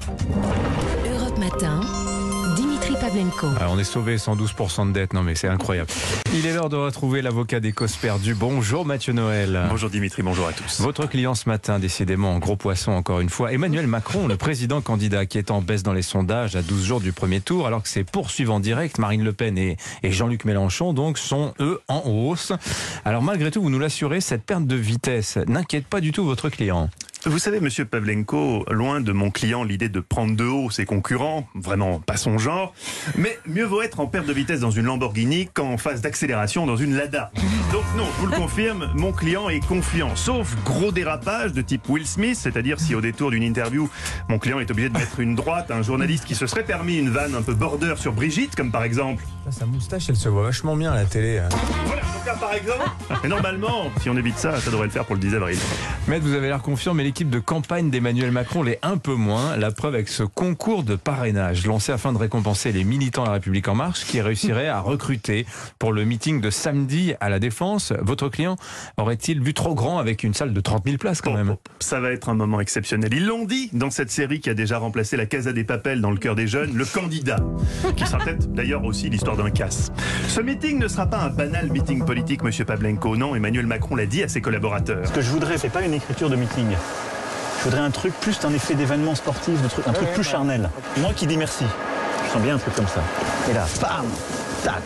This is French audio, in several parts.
Europe Matin, Dimitri Pavlenko. Alors on est sauvé 112% de dette, non mais c'est incroyable. Il est l'heure de retrouver l'avocat des causes perdues. Bonjour Mathieu Noël. Bonjour Dimitri, bonjour à tous. Votre client ce matin, décidément en gros poisson encore une fois, Emmanuel Macron, le président candidat qui est en baisse dans les sondages à 12 jours du premier tour, alors que ses poursuivants directs, Marine Le Pen et Jean-Luc Mélenchon, donc sont eux en hausse. Alors malgré tout, vous nous l'assurez, cette perte de vitesse n'inquiète pas du tout votre client. Vous savez, monsieur Pavlenko, loin de mon client l'idée de prendre de haut ses concurrents, vraiment pas son genre, mais mieux vaut être en perte de vitesse dans une Lamborghini qu'en phase d'accélération dans une Lada. Donc non, je vous le confirme, mon client est confiant, sauf gros dérapage de type Will Smith, c'est-à-dire si au détour d'une interview, mon client est obligé de mettre une droite à un journaliste qui se serait permis une vanne un peu border sur Brigitte, comme par exemple. Sa moustache, elle se voit vachement bien à la télé. Voilà, donc là par exemple. Mais normalement, si on évite ça, ça devrait le faire pour le 10 avril. Maître, vous avez l'air confiant, mais l'équipe de campagne d'Emmanuel Macron l'est un peu moins. La preuve avec ce concours de parrainage lancé afin de récompenser les militants de La République En Marche qui réussiraient à recruter pour le meeting de samedi à la Défense. Votre client aurait-il vu trop grand avec une salle de 30 000 places quand même? Ça va être un moment exceptionnel. Ils l'ont dit dans cette série qui a déjà remplacé la Casa des Papel dans le cœur des jeunes, le candidat, qui sera peut-être d'ailleurs aussi l'histoire d'un casse. Ce meeting ne sera pas un banal meeting politique, monsieur Pavlenko. Non, Emmanuel Macron l'a dit à ses collaborateurs. Ce que je voudrais, c'est pas une écriture de meeting. Je voudrais un truc plus un effet d'événement sportif, un truc plus charnel. Moi qui dis merci. Je sens bien un truc comme ça. Et là, bam, tac.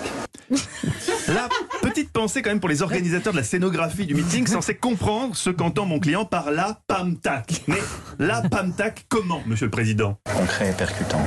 La petite pensée quand même pour les organisateurs de la scénographie du meeting, censés comprendre ce qu'entend mon client par la pam tac. Mais la pam tac comment, monsieur le président? Concret et percutant.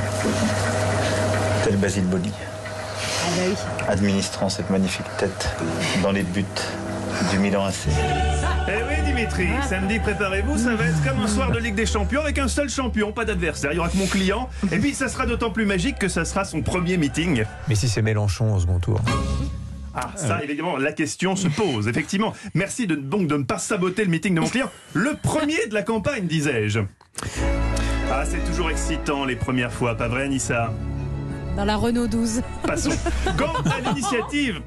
Tel Basile Boli. Ah bah oui. Administrant cette magnifique tête dans les buts du Milan AC. Eh oui Dimitri, samedi préparez-vous, ça va être comme un soir de Ligue des Champions avec un seul champion, pas d'adversaire. Il y aura que mon client. Et puis ça sera d'autant plus magique que ça sera son premier meeting. Mais si c'est Mélenchon au second tour? Ah, ça, évidemment, la question se pose, effectivement. Merci donc de ne pas saboter le meeting de mon client. Le premier de la campagne, disais-je. Ah, c'est toujours excitant les premières fois, pas vrai, Anissa? Dans la Renault 12. Passons. Quant à l'initiative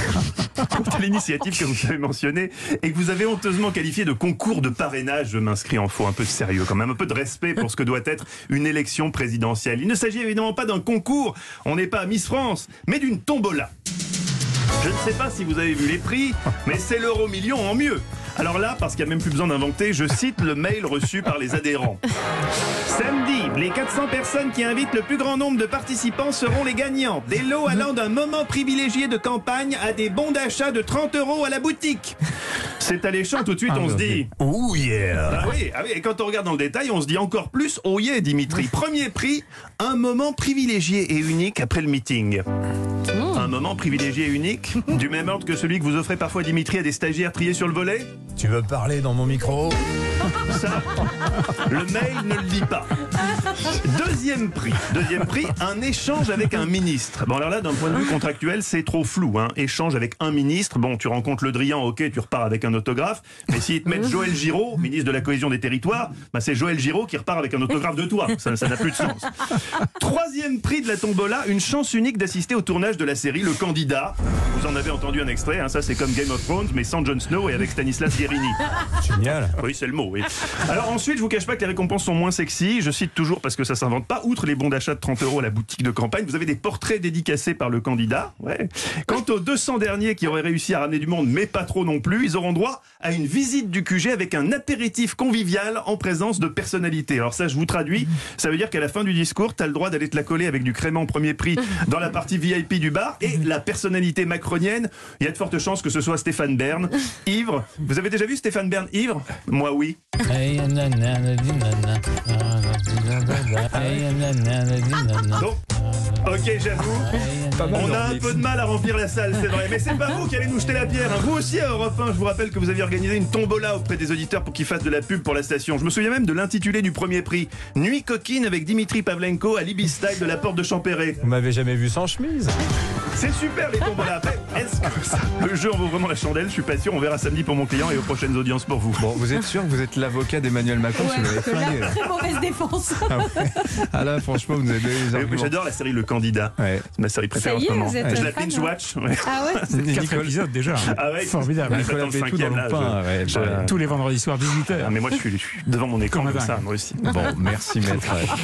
que vous avez mentionnée et que vous avez honteusement qualifiée de concours de parrainage, je m'inscris en faux. Un peu de sérieux quand même, un peu de respect pour ce que doit être une élection présidentielle. Il ne s'agit évidemment pas d'un concours, on n'est pas à Miss France, mais d'une tombola. Je ne sais pas si vous avez vu les prix, mais c'est l'euro-million en mieux. Alors là, parce qu'il n'y a même plus besoin d'inventer, je cite le mail reçu par les adhérents. Samedi, les 400 personnes qui invitent le plus grand nombre de participants seront les gagnants. Des lots allant d'un moment privilégié de campagne à des bons d'achat de 30 € à la boutique. C'est alléchant, tout de suite on se dit « Oh yeah !» Ah oui, et quand on regarde dans le détail, on se dit encore plus « Oh yeah !» Dimitri. Premier prix, un moment privilégié et unique après le meeting. Un moment privilégié et unique, du même ordre que celui que vous offrez parfois Dimitri à des stagiaires triés sur le volet. Tu veux parler dans mon micro? Ça, le mail ne le dit pas. Deuxième prix, un échange avec un ministre. Bon alors là, d'un point de vue contractuel, c'est trop flou. Échange avec un ministre, bon, tu rencontres Le Drian, ok, tu repars avec un autographe. Mais s'ils te mettent Joël Giraud, ministre de la cohésion des territoires, bah c'est Joël Giraud qui repart avec un autographe de toi. Ça n'a plus de sens. Troisième prix de la tombola, une chance unique d'assister au tournage de la série Le Candidat. Vous en avez entendu un extrait, ça c'est comme Game of Thrones, mais sans Jon Snow et avec Stanislas Guérini. Génial. Oui, c'est le mot, oui. Alors ensuite, je vous cache pas que les récompenses sont moins sexy. Je cite toujours parce que ça s'invente pas. Outre les bons d'achat de 30 € à la boutique de campagne, vous avez des portraits dédicacés par le candidat. Ouais. Quant aux 200 derniers qui auraient réussi à ramener du monde, mais pas trop non plus, ils auront droit à une visite du QG avec un apéritif convivial en présence de personnalités. Alors ça, je vous traduis. Ça veut dire qu'à la fin du discours, t'as le droit d'aller te la coller avec du crément premier prix dans la partie VIP du bar. Et la personnalité macronienne, il y a de fortes chances que ce soit Stéphane Bern, ivre. Vous avez déjà vu Stéphane Bern ivre? Moi, oui. Donc, ok, j'avoue, on a un peu de mal à remplir la salle, c'est vrai. Mais c'est pas vous qui allez nous jeter la pierre. Vous aussi à Europe 1, je vous rappelle que vous aviez organisé une tombola auprès des auditeurs pour qu'ils fassent de la pub pour la station. Je me souviens même de l'intitulé du premier prix. Nuit coquine avec Dimitri Pavlenko à l'Ibis Style de la Porte de Champéret. Vous m'avez jamais vu sans chemise. C'est super les tombolas. Après, est-ce que le jeu en vaut vraiment la chandelle? Je suis pas sûr. On verra samedi pour mon client et aux prochaines audiences pour vous. Bon, vous êtes sûr que vous êtes l'avocat d'Emmanuel Macron? Ouais, Si vous l'avez flingué, là. très mauvaise défense. Ah là, franchement, vous avez donné les arguments. J'adore la série Le Candidat. Ouais. C'est ma série préférée en Ça y ce est, moment. vous êtes Je la fan, binge-watch. Ah ouais? 4 épisodes déjà. Ah ouais, Formidable. Nicolas J'attends le Bétou dans cinquième, le là, pain. Ouais, je- bah, Tous les vendredis soirs, 18h. Ah, mais moi je suis devant mon écran Comme un comme ça, dingue. moi aussi. Bon, merci maître.